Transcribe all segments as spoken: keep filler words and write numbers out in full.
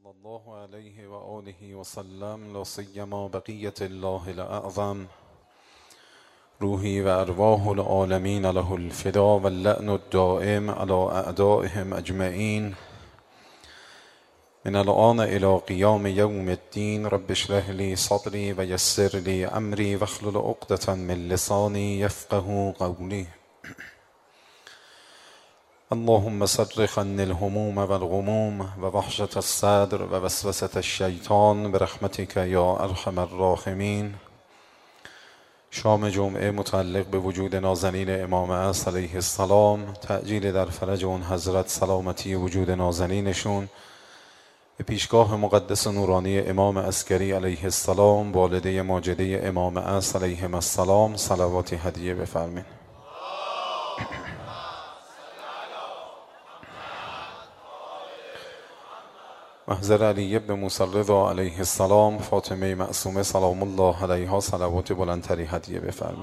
صلى الله عليه وآله وسلم لا سيما بقية الله الأعظم روحي وأرواح العالمين له الفداء واللعن الدائم على أعدائهم أجمعين من الآن إلى قيام يوم الدين. رب اشرح لي صدري ويسر لي أمري واحلل عقدة من لساني يفقه قولي. اللهم صرف عني الهموم والغموم ووحشة الصدر ووسوسة الشیطان برحمتك یا ارحم الراحمین. شام جمعه متعلق به وجود نازنین امام عصر علیه السلام، تعجیل در فرج اون حضرت، سلامتی وجود نازنینشون، به پیشگاه مقدس نورانی امام عسکری علیه السلام، والده ماجده امام عصر علیهم السلام، صلواتی هدیه بفرمین. محضر علی ابن موسی الرضا علیه السلام، فاطمه معصومه سلام الله علیها، صلوات بلندتری هدیه بفرمایید.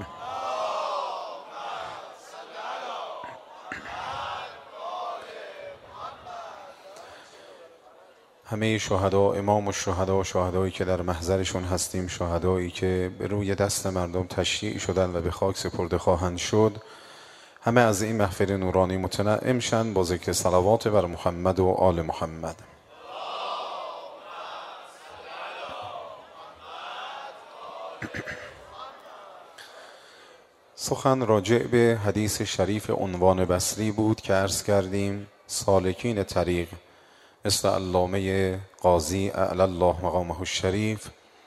همه شهدا، امام الشهدا، شهدایی که در محضرشون هستیم، شهدایی که به روی دست مردم تشییع شدن و به خاک سپرده خواهند شد، همه از این محفل نورانی متنعم شن با ذکر صلوات بر محمد و آل محمد. سخن راجع به حدیث شریف عنوان بصری بود که عرض کردیم سالکین طریق مثل علامه قاضی اعلی الله مقامه الشریف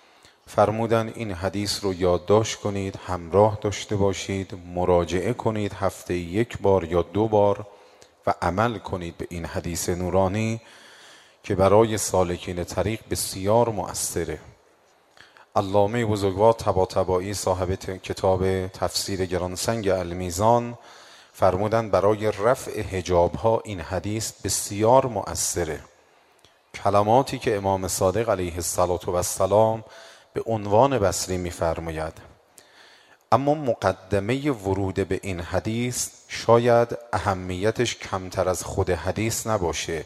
فرمودن این حدیث رو یادداشت کنید، همراه داشته باشید، مراجعه کنید هفته یک بار یا دو بار و عمل کنید به این حدیث نورانی که برای سالکین طریق بسیار مؤثره. علامه بزرگوار طباطبایی صاحب کتاب تفسیر گرانسنگ المیزان فرمودن برای رفع حجاب ها این حدیث بسیار مؤثره. کلماتی که امام صادق علیه السلام به عنوان بصری می‌فرماید، اما مقدمه ورود به این حدیث شاید اهمیتش کمتر از خود حدیث نباشه.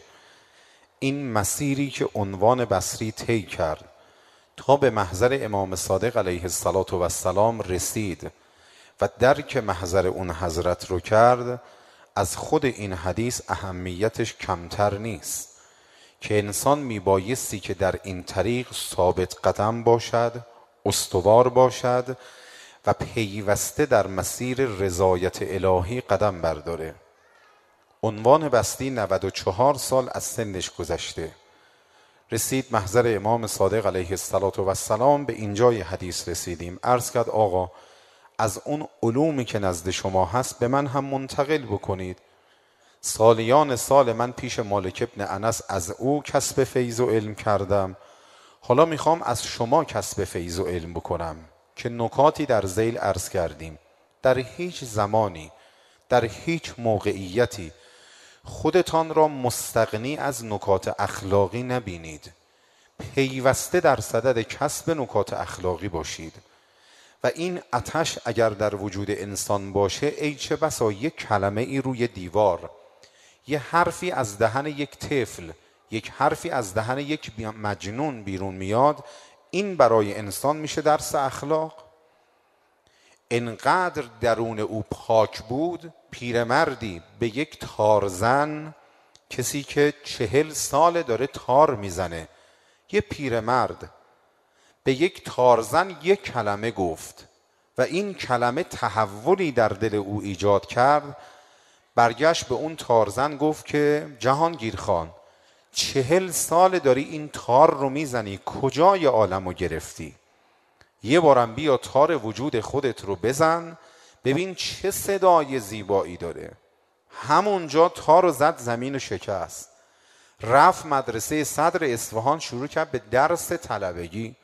این مسیری که عنوان بصری طی کرد تا به محضر امام صادق علیه السلام رسید و درک محضر اون حضرت رو کرد، از خود این حدیث اهمیتش کمتر نیست که انسان میبایستی که در این طریق ثابت قدم باشد، استوار باشد و پیوسته در مسیر رضایت الهی قدم برداره. عنوان بصری نود و چهار سال از سنش گذشته، رسید محضر امام صادق علیه السلام. به اینجای حدیث رسیدیم. عرض کرد آقا از اون علومی که نزد شما هست به من هم منتقل بکنید. سالیان سال من پیش مالک ابن انس از او کسب فیض و علم کردم، حالا میخوام از شما کسب فیض و علم بکنم که نکاتی در ذیل عرض کردیم. در هیچ زمانی، در هیچ موقعیتی خودتان را مستغنی از نکات اخلاقی نبینید، پیوسته در صدد کسب نکات اخلاقی باشید و این آتش اگر در وجود انسان باشه، ای چه بسا یک کلمه ای روی دیوار، یه حرفی از دهن یک طفل، یک حرفی از دهن یک مجنون بیرون میاد، این برای انسان میشه درس اخلاق. انقدر درون او پاک بود، پیرمردی به یک تارزن، کسی که چهل سال داره تار میزنه، یه پیرمرد به یک تارزن یک کلمه گفت و این کلمه تحولی در دل او ایجاد کرد. برگشت به اون تارزن گفت که جهانگیر خان، چهل سال داری این تار رو میزنی، کجای عالم رو گرفتی؟ یه بارم بیا تار وجود خودت رو بزن ببین چه صدای زیبایی داره. همونجا تار رو زد، زمین و شکست. رفت مدرسه صدر اصفهان، شروع کرد به درس طلبگی.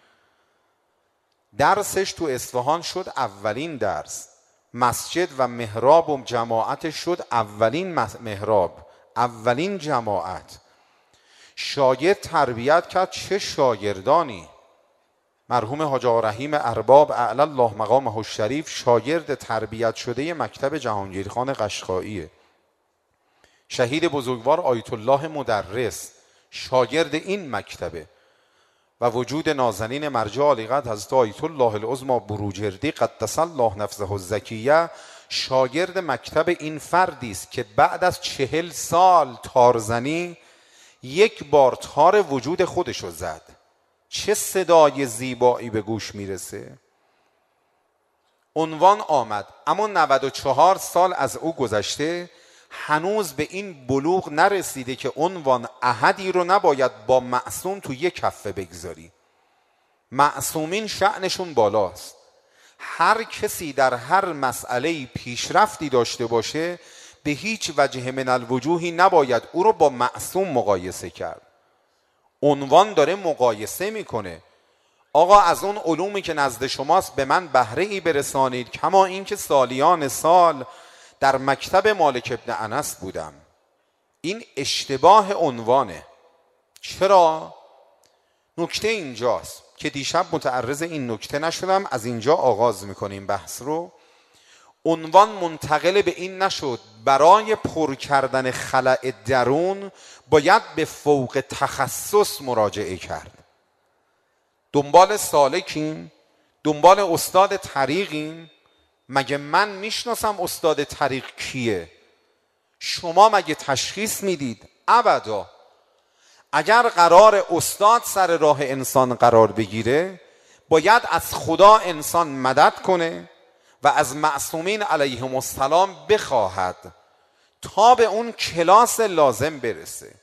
درسش تو اصفهان شد اولین درس. مسجد و محراب و جماعتش شد اولین محراب، اولین جماعت. شاگرد تربیت کرد، چه شاگردانی. مرحوم حاج آقا رحیم ارباب اعلی الله مقامه الشریف شاگرد تربیت شده مکتب جهانگیرخان قشقاییه. شهید بزرگوار آیت الله مدرس شاگرد این مکتبه و وجود نازنین مرجع عالیقدر حضرت آیت الله العظمی بروجردی قدس الله نفسه الزکیه شاگرد مکتب این فردی است که بعد از چهل سال تارزنی یک بار تار وجود خودشو زد. چه صدای زیبایی به گوش میرسه. عنوان آمد، اما نود و چهار سال از او گذشته، هنوز به این بلوغ نرسیده که عنوان احدی رو نباید با معصوم تو یک کفه بگذاری. معصومین شأنشون بالاست. هر کسی در هر مسئله پیشرفتی داشته باشه به هیچ وجه من الوجوهی نباید او رو با معصوم مقایسه کرد. عنوان داره مقایسه میکنه. آقا از اون علومی که نزد شماست به من بهره ای برسانید، کما این که سالیان سال در مکتب مالک ابن انس بودم. این اشتباه عنوانه. چرا؟ نکته اینجاست که دیشب متعرض این نکته نشدم، از اینجا آغاز میکنیم بحث رو. عنوان منتقل به این نشد برای پر کردن خلأ درون باید به فوق تخصص مراجعه کرد. دنبال سالکیم، دنبال استاد طریقیم. مگه من میشناسم استاد طریق کیه؟ شما مگه تشخیص میدید؟ ابدا. اگر قرار استاد سر راه انسان قرار بگیره باید از خدا انسان مدد کنه و از معصومین علیهم السلام بخواهد تا به اون کلاس لازم برسه.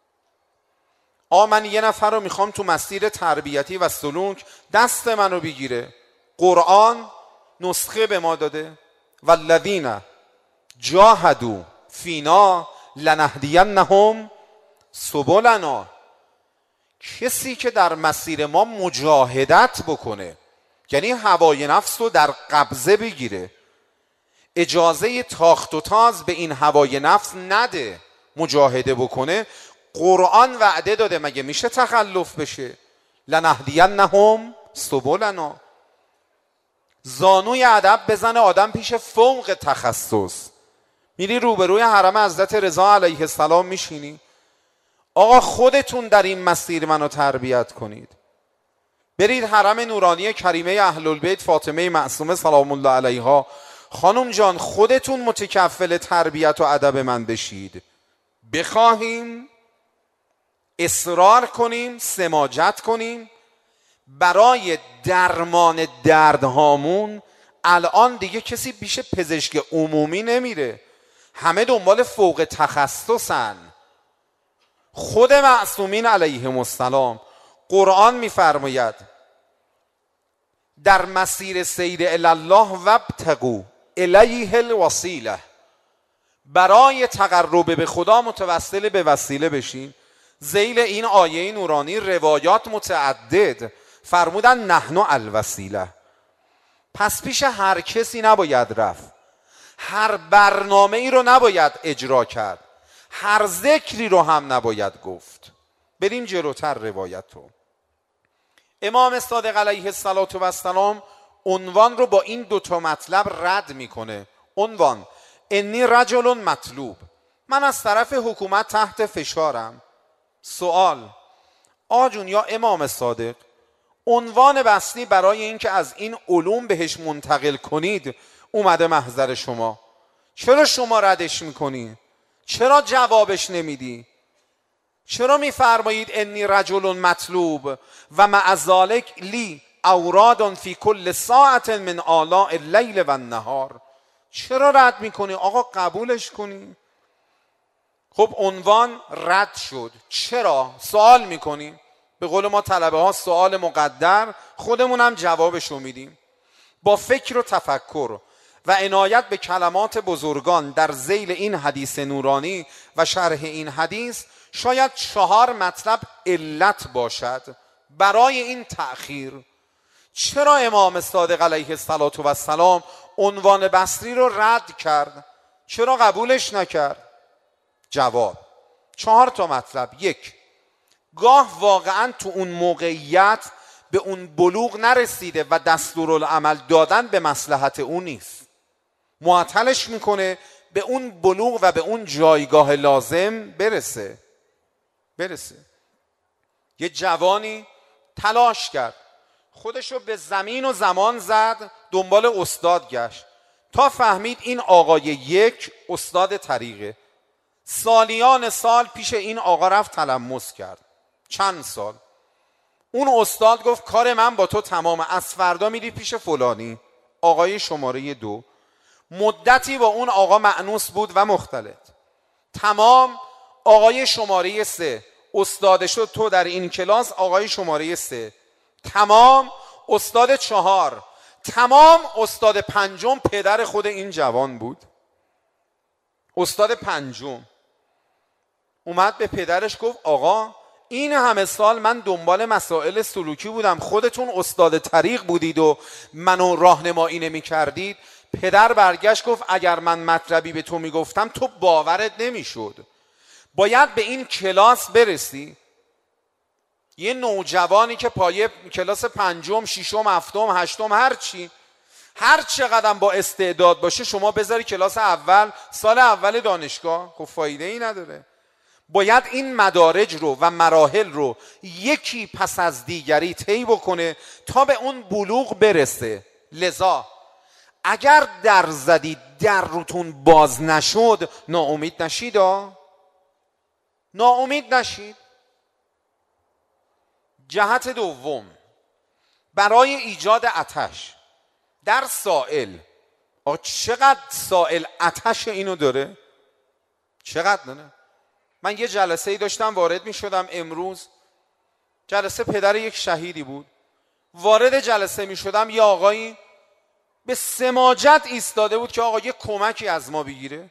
آ من یه نفر رو میخوام تو مسیر تربیتی و سلوک دست منو بگیره. قرآن نسخه به ما داده والذین جاهدوا فینا لنهدینهم سبلنا. کسی که در مسیر ما مجاهدت بکنه، یعنی هوای نفس رو در قبضه بگیره، اجازه تاخت و تاز به این هوای نفس نده، مجاهده بکنه، قرآن وعده داده مگه میشه تخلف بشه؟ لنهدینهم سبلنا. زانوی ادب بزنه آدم پیش فوق تخصص. میری روبروی حرم حضرت رضا علیه السلام میشینی، آقا خودتون در این مسیر منو تربیت کنید. برید حرم نورانی کریمه اهل البیت فاطمه معصومه سلام الله علیها، خانم جان خودتون متکفل تربیت و ادب من بشید. بخواهیم، اصرار کنیم، سماجت کنیم برای درمان دردهامون. الان دیگه کسی پیش پزشک عمومی نمیره، همه دنبال فوق تخصصن. خود معصومین علیهم السلام قرآن میفرماید در مسیر سیر الی الله وابتغوا الیه الوسیله، برای تقرب به خدا متوسل به وسیله بشین. ذیل این آیه نورانی روایات متعدد فرمودن نحن الوسیله. پس پیش هر کسی نباید رفت، هر برنامه ای رو نباید اجرا کرد، هر ذکری رو هم نباید گفت. بریم جلوتر روایت رو. امام صادق علیه السلام عنوان رو با این دوتا مطلب رد میکنه. عنوان انی رجل مطلوب، من از طرف حکومت تحت فشارم. سوال آجون یا امام صادق، عنوان بستی برای اینکه از این علوم بهش منتقل کنید اومده محضر شما، چرا شما ردش میکنی؟ چرا جوابش نمیدی؟ چرا میفرمایید انی رجل مطلوب و مع ذلک لی اوراد فی کل ساعت من آلاء اللیل و النهار؟ چرا رد میکنی؟ آقا قبولش کنی. خب عنوان رد شد، چرا؟ سوال میکنی. به قول ما طلبه ها سوال مقدر، خودمون هم جوابشو میدیم. با فکر و تفکر و عنایت به کلمات بزرگان در ذیل این حدیث نورانی و شرح این حدیث شاید چهار مطلب علت باشد برای این تأخیر. چرا امام صادق علیه السلام عنوان بصری رو رد کرد؟ چرا قبولش نکرد؟ جواب چهار تا مطلب. یک، گاه واقعا تو اون موقعیت به اون بلوغ نرسیده و دستورالعمل دادن به مصلحت اون نیست، معطلش میکنه به اون بلوغ و به اون جایگاه لازم برسه برسه یه جوانی تلاش کرد، خودشو به زمین و زمان زد، دنبال استاد گشت تا فهمید این آقای یک استاد طریقه. سالیان سال پیش این آقا رفت تلمس کرد، چند سال. اون استاد گفت کار من با تو تمامه، از فردا میری پیش فلانی آقای شماره دو. مدتی با اون آقا مأنوس بود و مختلط. تمام آقای شماره سه استاد شد، تو در این کلاس آقای شماره سه. تمام استاد چهار. تمام استاد پنجم پدر خود این جوان بود. استاد پنجم اومد به پدرش گفت آقا این همه سال من دنبال مسائل سلوکی بودم، خودتون استاد طریق بودید و منو راهنمایی نمی کردید. پدر برگشت گفت اگر من مطلبی به تو میگفتم تو باورت نمیشد، باید به این کلاس برسی. یه نوجوانی که پایه کلاس پنجم، ششم، هفتم، هشتم، هر چی، هر چقدر با استعداد باشه شما بذاری کلاس اول، سال اول دانشگاه، خب فایده ای نداره. باید این مدارج رو و مراحل رو یکی پس از دیگری طی بکنه تا به اون بلوغ برسه. لذا اگر در زدید در روتون باز نشد ناامید نشید ها. ناامید نشید. جهت دوم برای ایجاد آتش در سائل. آقا چقدر سائل آتش اینو داره؟ چقدر داره؟ من یه جلسه ای داشتم وارد می شدم امروز، جلسه پدر یک شهیدی بود. وارد جلسه می شدم یه آقایی به سماجت ایستاده بود که آقا یه کمکی از ما بگیره.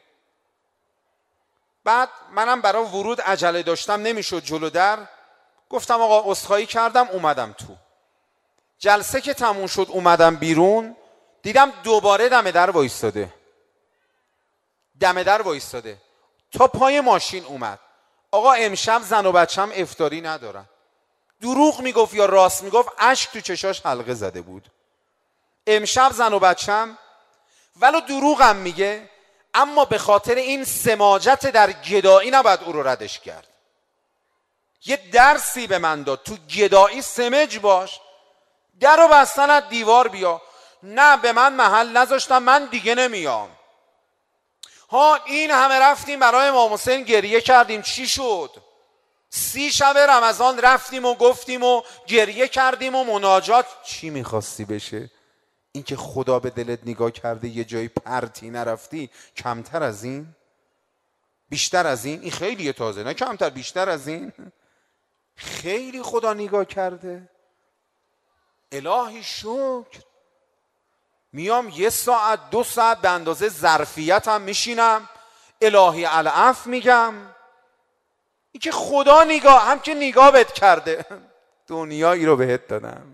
بعد منم برای ورود عجله داشتم، نمیشد جلو در، گفتم آقا عذرخواهی کردم اومدم تو. جلسه که تموم شد اومدم بیرون، دیدم دوباره دم در وایستاده. دم در وایستاده تا پای ماشین اومد. آقا امشب زن و بچم افطاری ندارن. دروغ میگفت یا راست میگفت، اشک تو چشاش حلقه زده بود. امشب زن و بچم، ولو دروغم میگه، اما به خاطر این سماجت در گدایی نباید او رو ردش کرد. یه درسی به من داد، تو گدایی سمج باش، در رو بستن از دیوار بیا. نه به من محل نذاشتم، من دیگه نمیام. ها این همه رفتیم برای امام حسین گریه کردیم، چی شد؟ سی شب رمضان رفتیم و گفتیم و گریه کردیم و مناجات. چی میخواستی بشه؟ این که خدا به دلت نگاه کرده یه جایی پرتی نرفتی؟ کمتر از این؟ بیشتر از این؟ این خیلیه تازه، نه کمتر، بیشتر از این. خیلی خدا نگاه کرده. الهی شکر. میام یه ساعت دو ساعت به اندازه ظرفیتم میشینم الهی العفو میگم. این که خدا نگاه، هم که نگاه بهت کرده، دنیایی رو بهت دادم.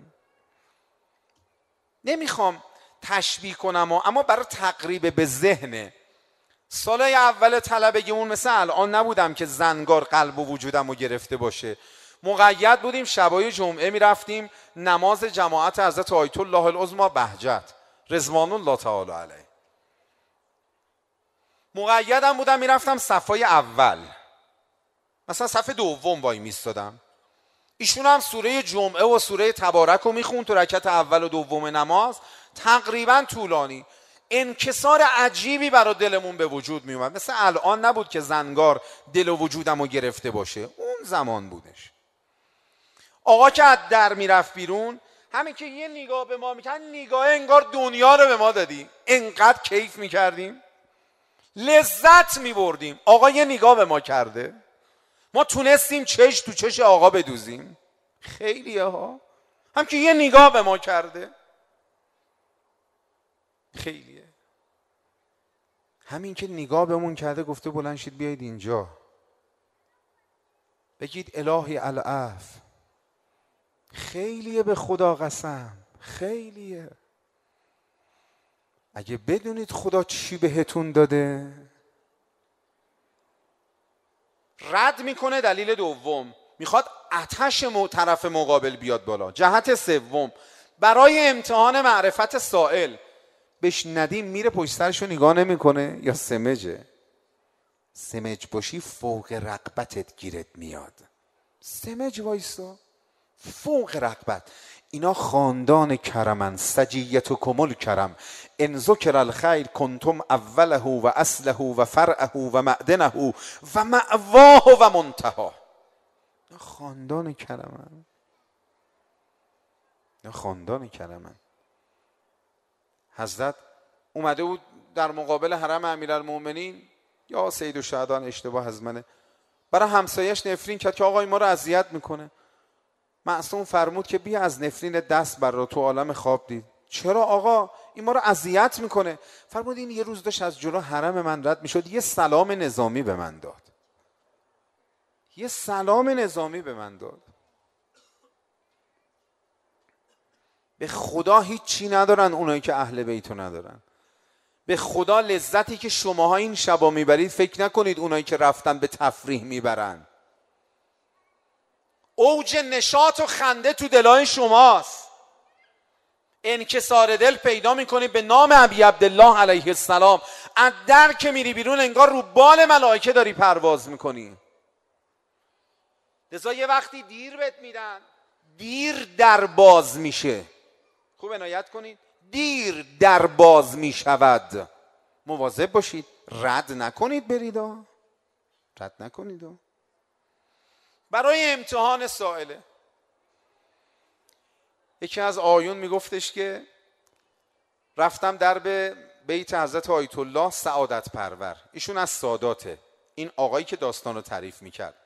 نمیخوام تشبیه کنم اما برای تقریب به ذهن سالای اول طلبگیمون مثل الان نبودم که زنگار قلب و وجودم رو گرفته باشه. مقید بودیم، شبای جمعه میرفتیم نماز جماعت حضرت آیت الله العظمی بهجت رضوان الله تعالی علیه. مقیدم بودم میرفتم صفای اول، مثلا صف دوم وای میستادم. ایشون هم سوره جمعه و سوره تبارک رو میخون تو رکعت اول و دوم نماز، تقریبا طولانی. انکسار عجیبی برای دلمون به وجود میومد. مثل الان نبود که زنگار دل و وجودم رو گرفته باشه، اون زمان بودش. آقا که از در میرفت بیرون، همین که یه نگاه به ما میکرد، نگاه انگار دنیا رو به ما دادی. انقدر کیف میکردیم، لذت میبردیم. آقا یه نگاه به ما کرده، ما تونستیم چش تو چش آقا بدوزیم. خیلیه ها، هم که یه نگاه به ما کرده. خیلیه. همین که نگاه بهمون کرده گفته بلند شید بیایید اینجا، بگید الهی العفو. خیلیه، به خدا قسم خیلیه. اگه بدونید خدا چی بهتون داده. رد میکنه. دلیل دوم، میخواد آتش طرف مقابل بیاد بالا. جهت سوم، برای امتحان معرفت سائل. بهش ندیم میره پشت سرشو نگاه نمیکنه یا سمجه. سمج باشی فوق رغبتت گیرت میاد. سمج وایسا. فوق رغبت. اینا خاندان کرمن، سجیتکم الکرم، ان ذکر الخیر کنتم اوله و اصله و فرعه و معدنه و مأواه و منتهاه. خاندان کرمن، خاندان کرمن. حضرت اومده بود در مقابل حرم امیرالمومنین، یا سید الشهدان اشتباه از منه، برای همسایش نفرین کرد که آقای ما رو اذیت میکنه. معصوم فرمود که بیا از نفرین دست بر رو، تو عالم خواب دید. چرا آقا؟ این ما رو اذیت میکنه. فرمود این یه روز داشت از جلو حرم من رد میشد، یه سلام نظامی به من داد، یه سلام نظامی به من داد. به خدا هیچ چی ندارن اونایی که اهل بیتو ندارن. به خدا لذتی که شماها این شبا میبرید فکر نکنید اونایی که رفتن به تفریح میبرن. اوج نشاط و خنده تو دلای شماست. انکسار دل پیدا میکنی به نام ابی عبدالله علیه السلام. از در که میری بیرون انگار رو بال ملائکه داری پرواز میکنی. لذا یه وقتی دیر بهت میدن، دیر در باز میشه. خوب عنایت کنید، دیر در باز میشود. مواظب باشید، رد نکنید بریدا، رد نکنید. برای امتحان سائله یکی از آیون میگفتش که رفتم در به بیت حضرت آیت الله سعادت پرور، ایشون از ساداته، این آقایی که داستان رو تعریف میکرد.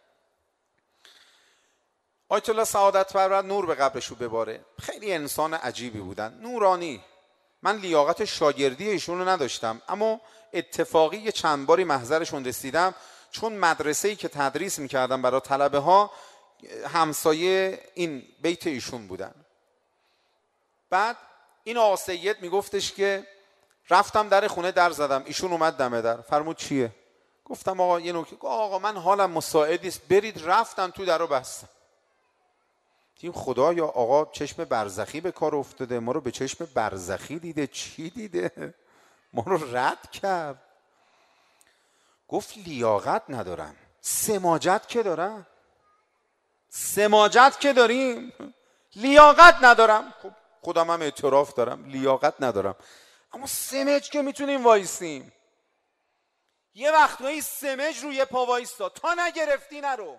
آیت الله سعادت پرور نور به قبرشو بباره، خیلی انسان عجیبی بودن، نورانی. من لیاقت شاگردی ایشون رو نداشتم، اما اتفاقی یه چند باری محضرشون رسیدم، چون مدرسه‌ای که تدریس میکردم برای طلبه ها همسایه این بیت ایشون بودن. بعد این آقا سید میگفتش که رفتم در خونه در زدم، ایشون اومد دم در. فرمود چیه؟ گفتم آقا یه نکته. آقا من حالم مساعد نیست، برید. رفتم تو درو بستم. تیم خدا یا آقا چشم برزخی به کار افتاده، ما رو به چشم برزخی دیده. چی دیده؟ ما رو رد کرد. گفت لیاقت ندارم. سماجت که دارم، سماجت که داریم، لیاقت ندارم. خب خودم هم اعتراف دارم لیاقت ندارم، اما سمج که میتونیم وایسیم. یه وقتایی سمج روی پا وایستا، تا نگرفتی نرو.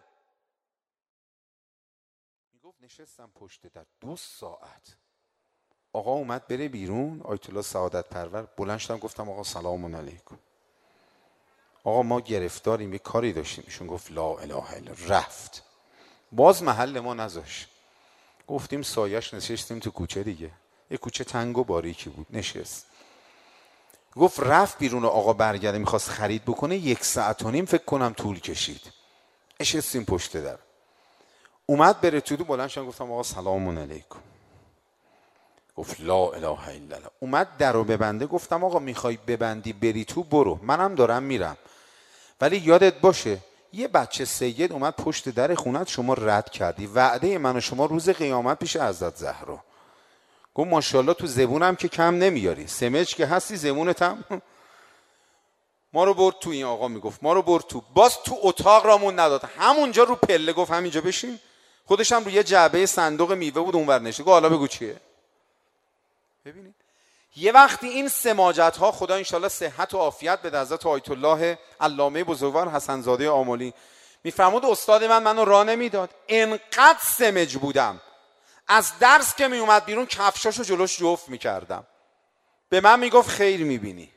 میگفت نشستم پشت در دو ساعت. آقا اومد بره بیرون، آیت الله سعادت پرور، بلند شدم گفتم آقا سلام علیکم، آقا ما گرفتاریم، یه کاری داشتیم. ایشون گفت لا اله الا، رفت. باز محل ما نذاش. گفتیم سایش، نشستیم تو کوچه دیگه، یه کوچه تنگ و باریکی بود، نشست. گفت رفت بیرون، آقا برگرده میخواست خرید بکنه، یک ساعت و نیم فکر کنم طول کشید. نشستیم پشت در. اومد بره تو، بلند شدم گفتم آقا سلام علیکم. گفت لا اله الا الله. اومد درو ببنده، گفتم آقا میخوای ببندی بری تو برو، منم دارم میرم، ولی یادت باشه یه بچه سید اومد پشت در خونت، شما رد کردی، وعده من و شما روز قیامت پیش حضرت زهرا. گفت ماشاءالله تو زبونم که کم نمیاری، سمج که هستی زبونت هم. ما رو برد تو، این آقا میگفت ما رو برد تو، باز تو اتاق رامون نداد، همونجا رو پله گفت همینجا بشین. خودش هم روی یه جعبه صندوق میوه بود اونور نشسته. گفت حالا بگو چیه. ببینید یه وقتی این سماجت ها، خدا انشالله صحت و عافیت به حضرت آیت الله علامه بزرگوار حسن زاده آملی، میفرمود استاد من منو راه نمیداد، انقدر سمج بودم از درس که میومد بیرون کفشاشو جلوش جفت میکردم، به من میگفت خیر میبینی.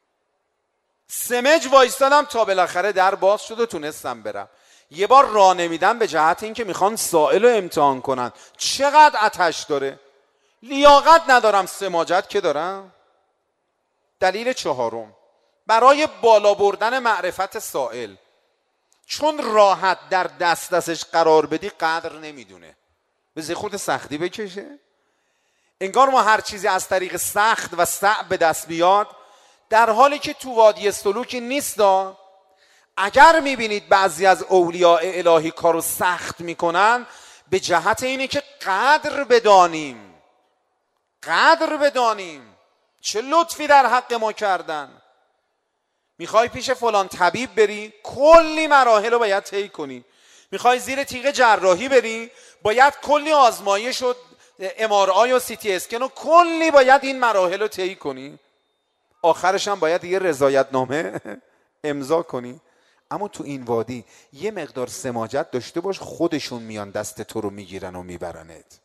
سمج وایستادم تا بالاخره در باز شد و تونستم برم. یه بار راه نمیدم به جهت اینکه میخوان سائل رو امتحان کنن چقدر آتش داره. لیاقت ندارم، سماجت که دارم. دلیل چهارم، برای بالا بردن معرفت سائل، چون راحت در دست دستش قرار بدی قدر نمیدونه، به خود سختی بکشه. انگار ما هر چیزی از طریق سخت و صعب به دست بیاد، در حالی که تو وادی سلوکی نیست. اگر میبینید بعضی از اولیاء الهی کارو سخت میکنن، به جهت اینه که قدر بدانیم، قدر بدانیم چه لطفی در حق ما کردن. میخوای پیش فلان طبیب بری، کلی مراحل رو باید طی کنی. میخوای زیر تیغ جراحی بری، باید کلی آزمایش و ام آر آی و سی تی اسکن و کلی باید این مراحل رو طی کنی، آخرش هم باید یه رضایت نامه امضا کنی. اما تو این وادی یه مقدار سماجت داشته باش، خودشون میان دست تو رو میگیرن و میبرنت،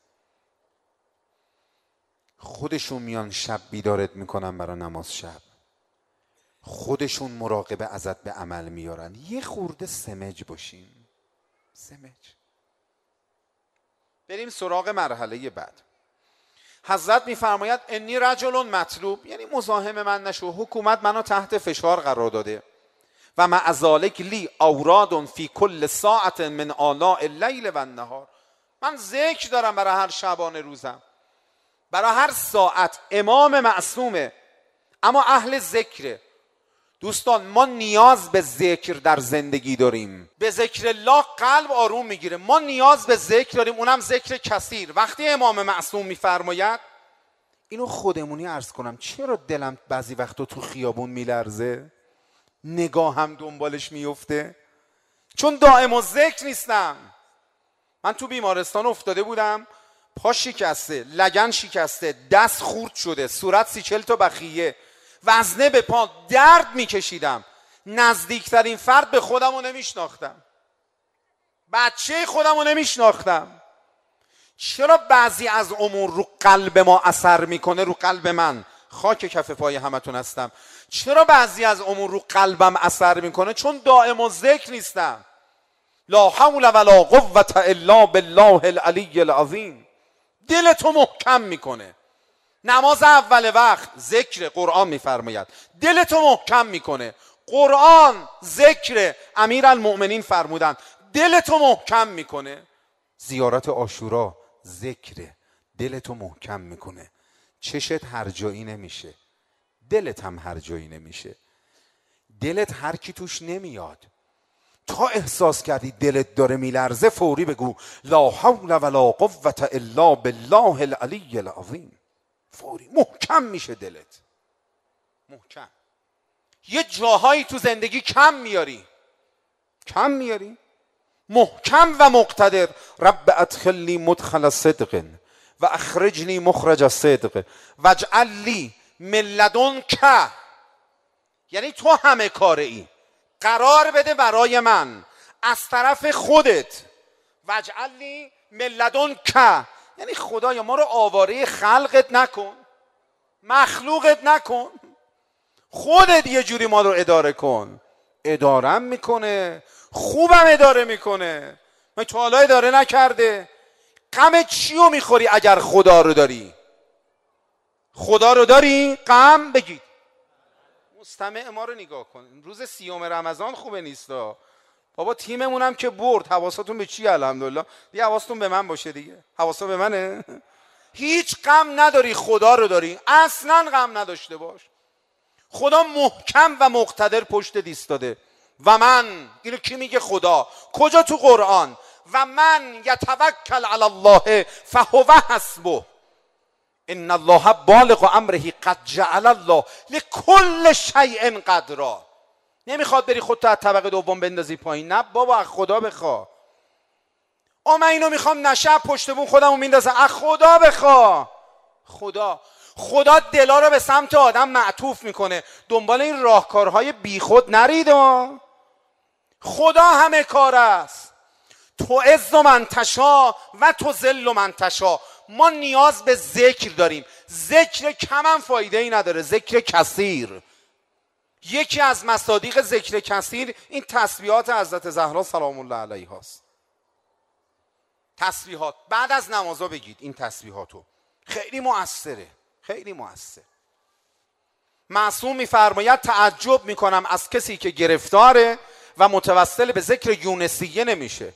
خودشون میان شب بیدارت میکنن برای نماز شب، خودشون مراقبه ازت به عمل میارن. یه خورده سمج باشین، سمج. بریم سراغ مرحله بعد. حضرت میفرماید انی رجل مطلوب، یعنی مزاحم من نشو، حکومت منو تحت فشار قرار داده و مع ذالک لی اوراد فی کل ساعت من آلاء اللیل و النهار، من ذکر دارم برای هر شبانه روزم، برای هر ساعت. امام معصومه اما اهل ذکره. دوستان ما نیاز به ذکر در زندگی داریم، به ذکر الله قلب آروم میگیره. ما نیاز به ذکر داریم، اونم ذکر کثیر. وقتی امام معصوم میفرماید، اینو خودمونی عرض کنم، چرا دلم بعضی وقتا تو خیابون میلرزه، نگاه هم دنبالش میفته؟ چون دائم و ذکر نیستم. من تو بیمارستان افتاده بودم، پا شکسته، لگن شکسته، دست خورد شده، صورت سی چل تا بخیه، وزنه به پا، درد میکشیدم. نزدیکترین فرد به خودم رو نمیشناختم، بچه خودم رو نمیشناختم. چرا بعضی از امور رو قلب ما اثر میکنه، رو قلب من، خاک کف پای همتون هستم، چرا بعضی از امور رو قلبم اثر میکنه؟ چون دائم و ذکر نیستم. لا حول ولا قوة الا بالله العلی العظیم. دلتو محکم میکنه. نماز اول وقت ذکر، قرآن میفرماید دلتو محکم میکنه. قرآن ذکر، امیرالمؤمنین فرمودن دلتو محکم میکنه. زیارت عاشورا ذکر، دلتو محکم میکنه. چشت هر جایی نمیشه، دلت هم هر جایی نمیشه. دلت هر کی توش نمیاد. تا احساس کردی دلت داره میلرزه، فوری بگو لا حول ولا قوة الا بالله العلی العظیم. فوری محکم میشه دلت، محکم. یه جاهایی تو زندگی کم میاری، کم میاری. محکم و مقتدر. رب ادخلنی مدخل صدق و اخرجنی مخرج صدق واجعل لی من لدنک، یعنی تو همه کاره ای، قرار بده برای من از طرف خودت. واجعل لی من لدنک، یعنی خدایا ما رو آواره خلقت نکن، مخلوقت نکن، خودت یه جوری ما رو اداره کن. ادارم میکنه، خوبم اداره میکنه. من تو حالا اداره نکرده. غم چیو میخوری اگر خدا رو داری؟ خدا رو داری؟ غم بگید. مستمع ما رو نگاه کن، روز سیوم رمضان خوبه نیستا بابا، تیممونم که برد. حواستون به چی؟ الحمدلله دیگه حواستون به من باشه دیگه. حواستون به منه؟ هیچ غم نداری، خدا رو داری، اصلا غم نداشته باش. خدا محکم و مقتدر پشت ایستاده. و من، اینو کی میگه؟ خدا. کجا؟ تو قرآن. و من یتوکل علی الله فهو حسبه ان الله بالغ امره قد جعل الله لكل شیء قدرا. نمیخواد بری خودتو از طبقه دوم بندازی پایین، نه بابا، از خدا بخوا. آ من اینو میخوام نشه پشت بون خودمو میندازم، از خدا بخوا. خدا خدا دلا رو به سمت آدم معطوف میکنه. دنبال این راهکارهای بیخود نرید. خدا همه کار است. تو عز من تشا و تو ذل من تشا. ما نیاز به ذکر داریم. ذکر کم هم فایده ای نداره، ذکر کثیر. یکی از مصادیق ذکر کثیر این تسبیحات حضرت زهرا سلام الله علیها است. تسبیحات بعد از نمازا بگید. این تسبیحاتو خیلی مؤثره، خیلی مؤثر. معصوم میفرماید تعجب میکنم از کسی که گرفتاره و متوسل به ذکر یونسیه نمیشه.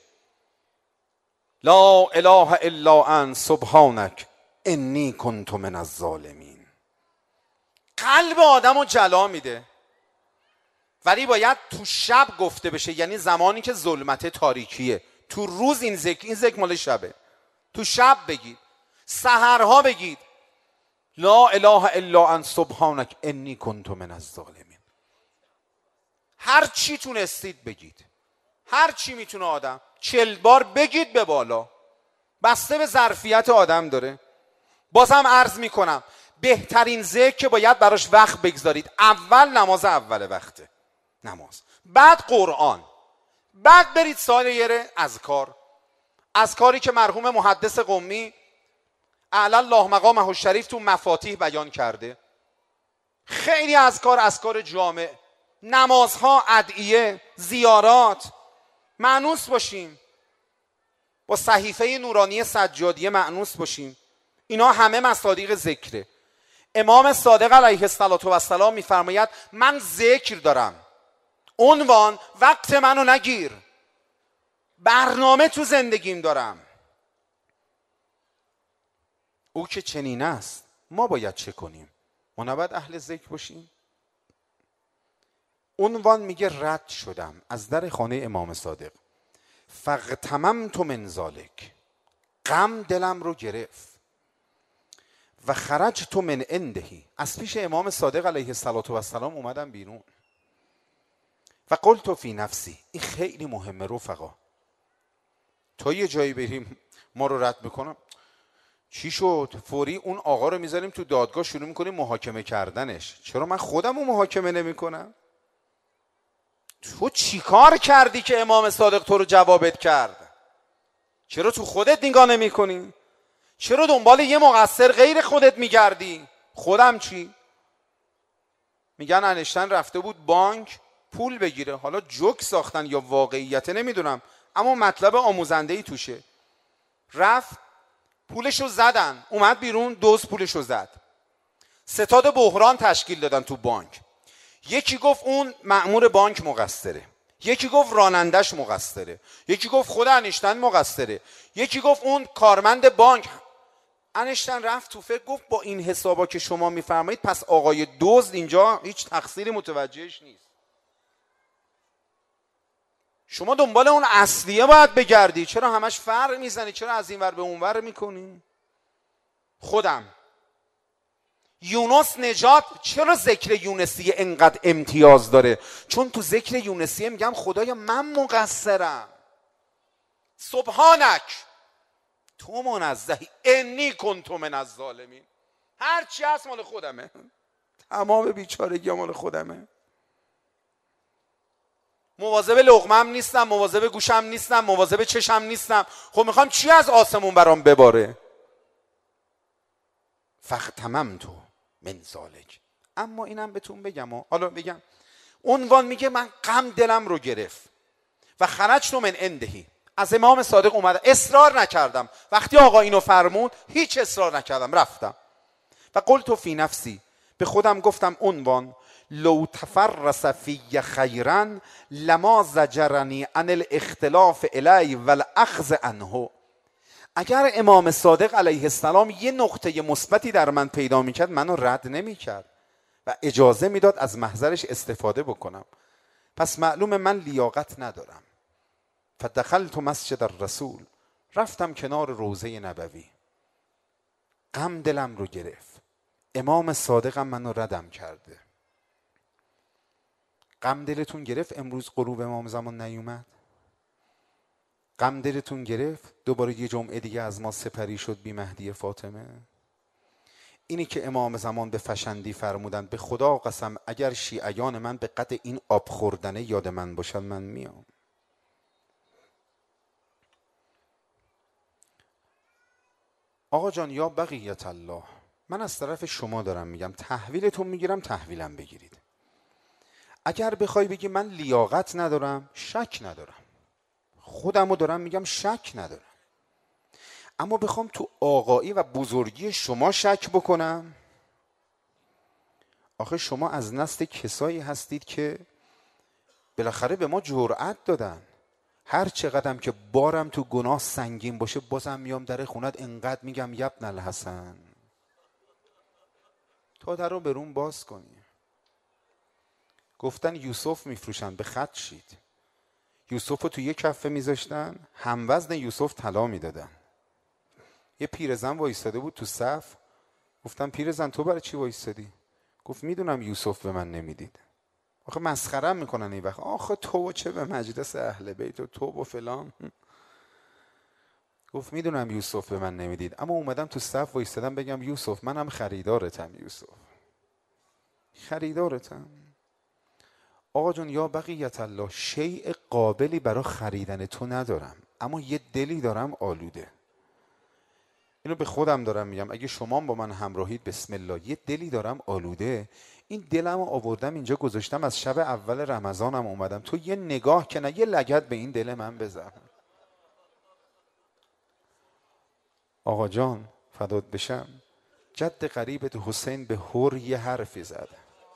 لا اله الا انت سبحانک انی کنت من الظالمین. قلب آدمو جلا میده، ولی باید تو شب گفته بشه، یعنی زمانی که ظلمت تاریکیه. تو روز این ذکر، این ذکر مال شبه، تو شب بگید، سحرها بگید لا اله الا انت سبحانک انی کنت من الظالمین. هر چی تونستید بگید، هر چی میتونه آدم. چل بار بگید به بالا، بسته به ظرفیت آدم داره. بازم عرض میکنم بهترین ذکر که باید براش وقت بگذارید اول نماز اول وقته، نماز، بعد قرآن، بعد برید سایر اذکار، اذکاری که مرحوم محدث قمی اعلی الله مقامه الشریف تو مفاتیح بیان کرده. خیلی اذکار، اذکار جامع، نمازها، ادعیه، زیارات، مأنوس باشیم، با صحیفه نورانی سجادیه مأنوس باشیم. اینا همه مصادیق ذکره. امام صادق علیه السلام میفرماید من ذکر دارم، عنوان وقت منو نگیر، برنامه تو زندگیم دارم. او که چنین است ما باید چه کنیم؟ ما نباید اهل ذکر باشیم؟ عنوان میگه رد شدم از در خانه امام صادق، فاغتممت من ذالک، غم دلم رو گرفت، و خرجت من عنده، از پیش امام صادق علیه السلام اومدم بیرون، و قلت فی نفسی، این خیلی مهمه رفقا، تا یه جایی بریم ما رو رد میکنم چی شد؟ فوری اون آقا رو میذاریم تو دادگاه، شروع میکنیم محاکمه کردنش. چرا من خودم رو محاکمه نمیکنم؟ تو چی کار کردی که امام صادق تو رو جوابت کرد؟ چرا تو خودت نگاه نمی کنی؟ چرا دنبال یه مقصر غیر خودت میگردی؟ خودم چی؟ میگن انشتن رفته بود بانک پول بگیره، حالا جوک ساختن یا واقعیت نمیدونم، اما مطلب آموزنده‌ای توشه. رفت پولشو زدن، اومد بیرون دوز پولشو زد. ستاد بحران تشکیل دادن تو بانک. یکی گفت اون مأمور بانک مقصره، یکی گفت رانندش مقصره، یکی گفت خود انشتن مقصره، یکی گفت اون کارمند بانک. انشتن رفت تو فکر، گفت با این حسابا که شما میفرمایید پس آقای دزد اینجا هیچ تقصیری متوجهش نیست. شما دنبال اون اصلیه باید بگردی، چرا همش فرق میزنی؟ چرا از این ور به اون ور میکنی؟ خودم یونس نجات چرا ذکر یونسیه انقدر امتیاز داره؟ چون تو ذکر یونسیه میگم خدایا من مقصرم، سبحانک تو منزهی، انی کنت من الظالمین، هر چی هست مال خودمه، تمام بیچارگی مال خودمه. مواظب لقمم نیستم، مواظب گوشم نیستم، مواظب چشم نیستم، خب میخوام چی از آسمون برام بباره؟ فاغتممت من ذالک. اما اینم بهتون بگم و حالا بگم، عنوان میگه من غم دلم رو گرفت و خرجت من عنده، از امام صادق اومدم، اصرار نکردم، وقتی آقا اینو فرمود هیچ اصرار نکردم، رفتم. و قلت فی نفسی، به خودم گفتم عنوان لو تفرس فی خیرا لما زجرنی عن الاختلاف الی والاخذ عنه. اگر امام صادق علیه السلام یه نقطه مثبتی در من پیدا میکرد منو رد نمیکرد و اجازه میداد از محضرش استفاده بکنم. پس معلومه من لیاقت ندارم. فدخلت مسجد الرسول، رفتم کنار روضه نبوی، غم دلم رو گرفت، امام صادقم منو ردم کرده. غم دلتون گرفت امروز غروب امام زمان نیومد؟ غم دلتون گرفت دوباره یه جمعه دیگه از ما سپری شد بی مهدی فاطمه؟ اینی که امام زمان به فشندی فرمودن به خدا قسم اگر شیعیان من به قدر این آب خوردنه یاد من باشن من میام. آقا جان یا بقیت الله، من از طرف شما دارم میگم، تحویلتون میگیرم تحویلم بگیرید. اگر بخوای بگی من لیاقت ندارم، شک ندارم، خودمو دارم میگم شک ندارم، اما بخوام تو آقایی و بزرگی شما شک بکنم، آخه شما از نسل کسایی هستید که بالاخره به ما جرأت دادن. هر چقدرم که بارم تو گناه سنگین باشه بازم میام در خونت انقدر میگم یبن الحسن تا در رو برون باز کنی. گفتن یوسف میفروشن، به خط شید. یوسف رو تو یه کفه میذاشتن، هموزن یوسف طلا میدادن. یه پیرزن وایستاده بود تو صف، گفتم پیرزن تو برای چی وایستادی؟ گفت میدونم یوسف به من نمیدید. آخه مسخرم میکنن این وقت، آخه تو چه به مجلس اهل بیت و تو و فلان. گفت میدونم یوسف به من نمیدید، اما اومدم تو صف وایستادم بگم یوسف منم خریدارتم. یوسف خریدارتم. آقا جون یا بقیت الله، شیء قابلی برای خریدن تو ندارم، اما یه دلی دارم آلوده. اینو به خودم دارم میگم، اگه شما با من همراهید بسم الله. یه دلی دارم آلوده، این دلم آوردم اینجا گذاشتم، از شب اول رمضانم اومدم، تو یه نگاه که نه، یه لگد به این دل من بزن. آقا جان فدات بشم، جد قریبت حسین به هر یه حرفی زد،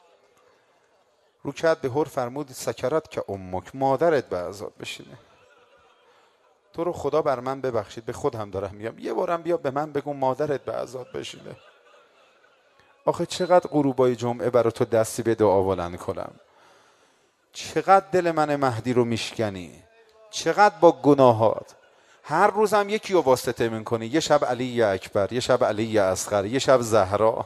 رو کرد به هر فرمود سکرت که امک، مادرت به عذاب بشینه. تو رو خدا بر من ببخشید، به خودم دارم میگم، یه بارم بیا به من بگو مادرت به عذاب بشینه. آخه چقدر غروبای جمعه برای تو دستی به دعا بلند کنم، چقدر دل من مهدی رو میشکنی، چقدر با گناهات. هر روزم یکی رو واسطه میکنی، یه شب علی اکبر، یه شب علی اصغر، یه شب زهرا.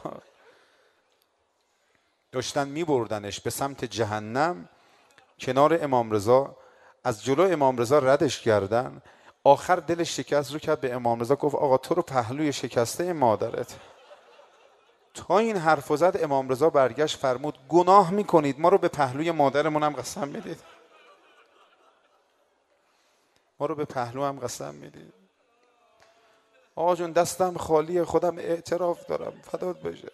داشتن میبردنش به سمت جهنم، کنار امام رضا، از جلو امام رضا ردش کردن. آخر دلش شکست، رو کرد به امام رضا گفت آقا تو رو پهلوی شکسته مادرت. تا این حرف زد امام رضا برگشت فرمود گناه میکنید، ما رو به پهلوی مادرمون هم قسم میدید، ما رو به پهلو هم قسم میدید. آقا جون دستم خالیه، خودم اعتراف دارم فدات بشه،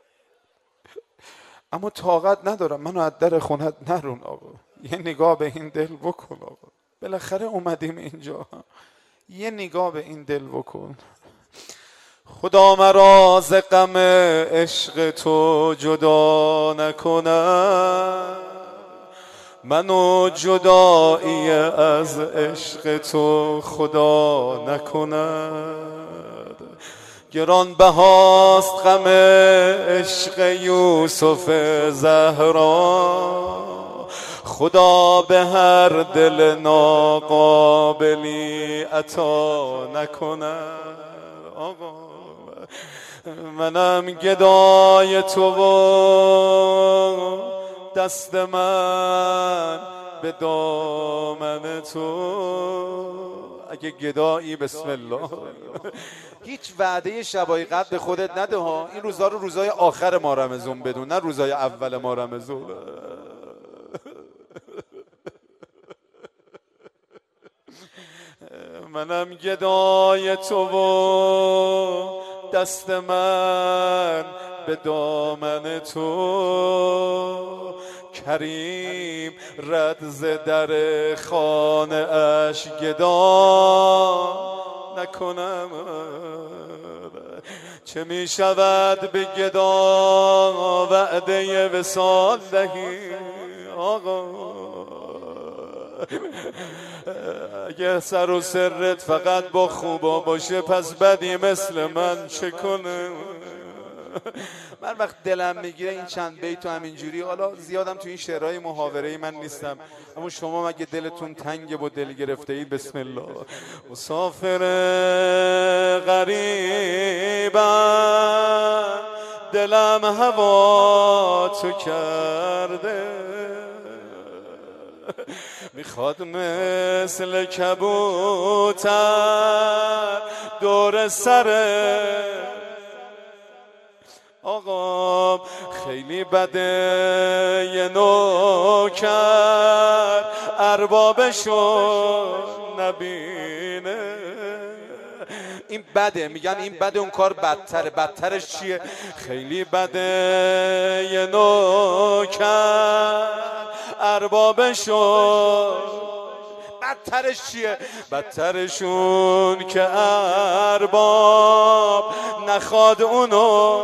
اما طاقت ندارم، منو از در خونت نرون. آقا یه نگاه به این دل بکن، آقا بالاخره اومدیم اینجا، یه نگاه به این دل بکن. خدا مرا ز غم عشق تو جدا نکند، منو جدایی از عشق تو خدا نکند. گران بهاست غم عشق یوسف زهرا، خدا به هر دل ناقابلی عطا نکند. آقا منم گدای تو و دست من به دامن تو. اگه گدایی بسم الله. هیچ وعده شبای قدر به خودت نده ها، این روزا رو روزای آخر ما رمضان بدون، نه روزای اول ما رمضان. منم گدای تو و دست من به دامن تو. کریم رد ز در خانه اش گدا نکنم. چه می شود به گدا وعده وصال دهی. آقا اگه سر و سرت فقط با خوبا باشه پس بدی مثل من چه کنم؟ من وقت دلم میگیره این چند بیتو همینجوری، حالا زیادم تو این شعرهای محاوره‌ای من نیستم، اما شما مگه دلتون تنگه و دل گرفته اید بسم الله. مسافر غریبم دلم هوا تو کرده، میخواد مثل کبوتر دور سره. آقا خیلی بده یه نوکر اربابشو نبینه. این بده، میگن این بده، اون کار بدتره. بدترش چیه؟ خیلی بده یه نوکر اربابشو. بدترش چیه؟ بدترشون که ارباب نخواد اونو.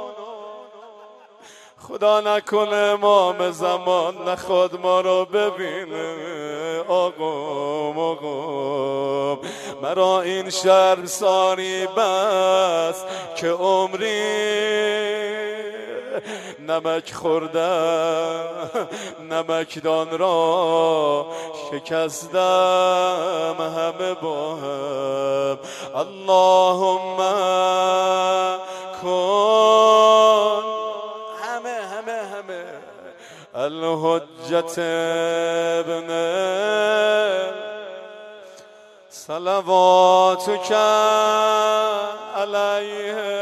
خدا نکنه امام زمان نخواد ما رو ببینه. آقام آقام مرا این شرم ساری بس که عمری نمک خوردم نمکدان را شکستم همه با هم. اللهم کن همه همه همه الحجت ابن صلوات صلاتك عليه